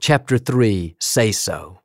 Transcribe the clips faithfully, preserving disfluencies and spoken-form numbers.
Chapter three, Say So.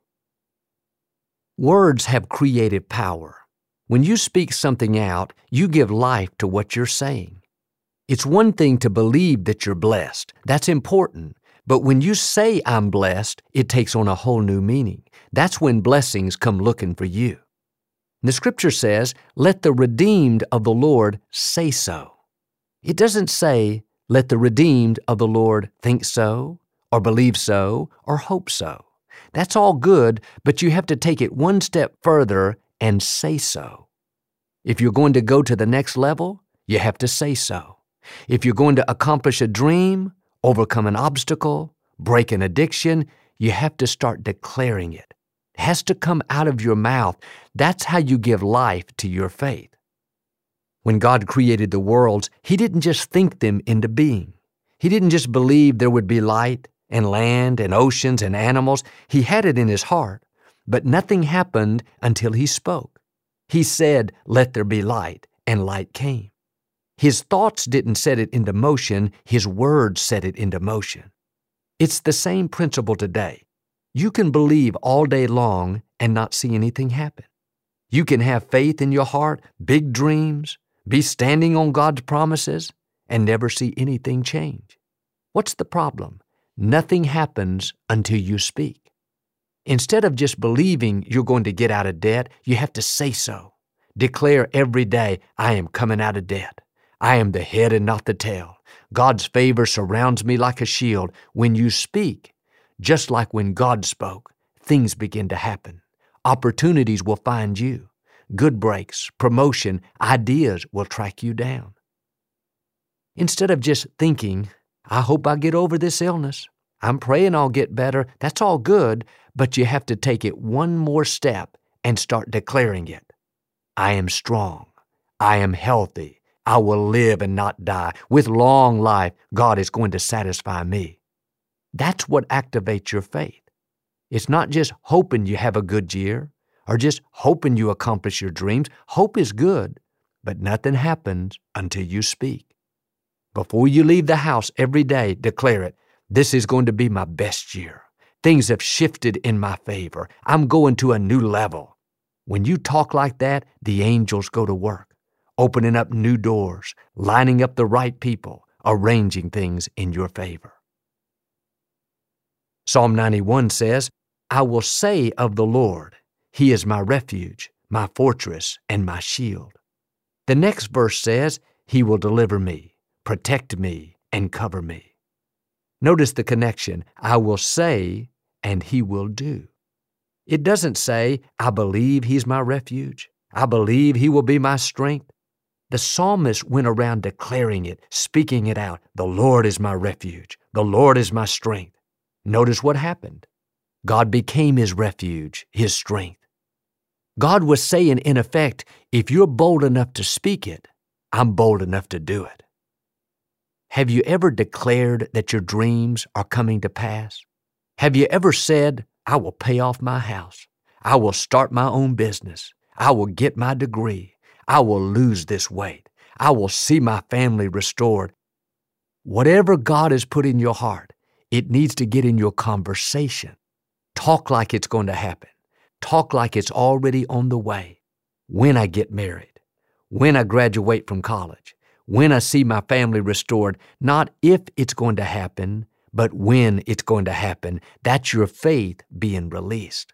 Words have creative power. When you speak something out, you give life to what you're saying. It's one thing to believe that you're blessed. That's important. But when you say I'm blessed, it takes on a whole new meaning. That's when blessings come looking for you. The scripture says, let the redeemed of the Lord say so. It doesn't say, let the redeemed of the Lord think so, or believe so, or hope so. That's all good, but you have to take it one step further and say so. If you're going to go to the next level, you have to say so. If you're going to accomplish a dream, overcome an obstacle, break an addiction, you have to start declaring it. It has to come out of your mouth. That's how you give life to your faith. When God created the worlds, He didn't just think them into being. He didn't just believe there would be light and land and oceans and animals. He had it in His heart, but nothing happened until He spoke. He said, let there be light, and light came. His thoughts didn't set it into motion, His words set it into motion. It's the same principle today. You can believe all day long and not see anything happen. You can have faith in your heart, big dreams, be standing on God's promises, and never see anything change. What's the problem? Nothing happens until you speak. Instead of just believing you're going to get out of debt, you have to say so. Declare every day, I am coming out of debt. I am the head and not the tail. God's favor surrounds me like a shield. When you speak, just like when God spoke, things begin to happen. Opportunities will find you. Good breaks, promotion, ideas will track you down. Instead of just thinking, I hope I get over this illness. I'm praying I'll get better. That's all good, but you have to take it one more step and start declaring it. I am strong. I am healthy. I will live and not die. With long life, God is going to satisfy me. That's what activates your faith. It's not just hoping you have a good year or just hoping you accomplish your dreams. Hope is good, but nothing happens until you speak. Before you leave the house every day, declare it. This is going to be my best year. Things have shifted in my favor. I'm going to a new level. When you talk like that, the angels go to work, opening up new doors, lining up the right people, arranging things in your favor. Psalm ninety-one says, I will say of the Lord, He is my refuge, my fortress, and my shield. The next verse says, He will deliver me, protect me, and cover me. Notice the connection. I will say, and He will do. It doesn't say, I believe He's my refuge. I believe He will be my strength. The psalmist went around declaring it, speaking it out. The Lord is my refuge. The Lord is my strength. Notice what happened. God became his refuge, his strength. God was saying, in effect, if you're bold enough to speak it, I'm bold enough to do it. Have you ever declared that your dreams are coming to pass? Have you ever said, I will pay off my house. I will start my own business. I will get my degree. I will lose this weight. I will see my family restored. Whatever God has put in your heart, it needs to get in your conversation. Talk like it's going to happen. Talk like it's already on the way. When I get married, when I graduate from college, when I see my family restored, not if it's going to happen, but when it's going to happen. That's your faith being released.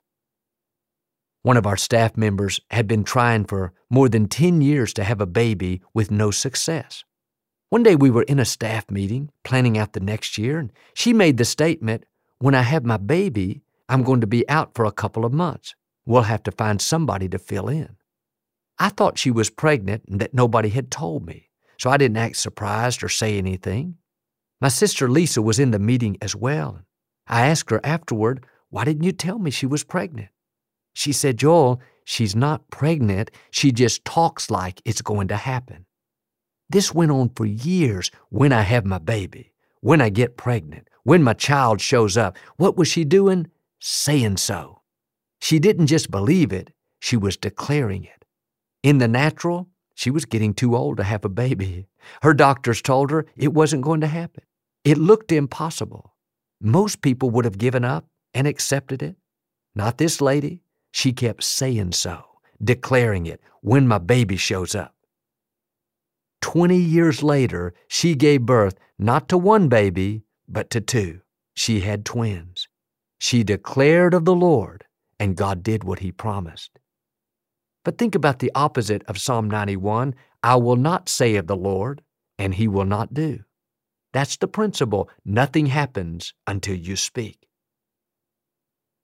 One of our staff members had been trying for more than ten years to have a baby with no success. One day we were in a staff meeting, planning out the next year, and she made the statement, when I have my baby, I'm going to be out for a couple of months. We'll have to find somebody to fill in. I thought she was pregnant and that nobody had told me, so I didn't act surprised or say anything. My sister Lisa was in the meeting as well. I asked her afterward, why didn't you tell me she was pregnant? She said, Joel, she's not pregnant. She just talks like it's going to happen. This went on for years. When I have my baby, when I get pregnant, when my child shows up, what was she doing? Saying so. She didn't just believe it, she was declaring it. In the natural, she was getting too old to have a baby. Her doctors told her it wasn't going to happen. It looked impossible. Most people would have given up and accepted it. Not this lady. She kept saying so, declaring it when my baby shows up. Twenty years later, she gave birth not to one baby, but to two. She had twins. She declared of the Lord, and God did what He promised. But think about the opposite of Psalm ninety-one. I will not say of the Lord, and He will not do. That's the principle. Nothing happens until you speak.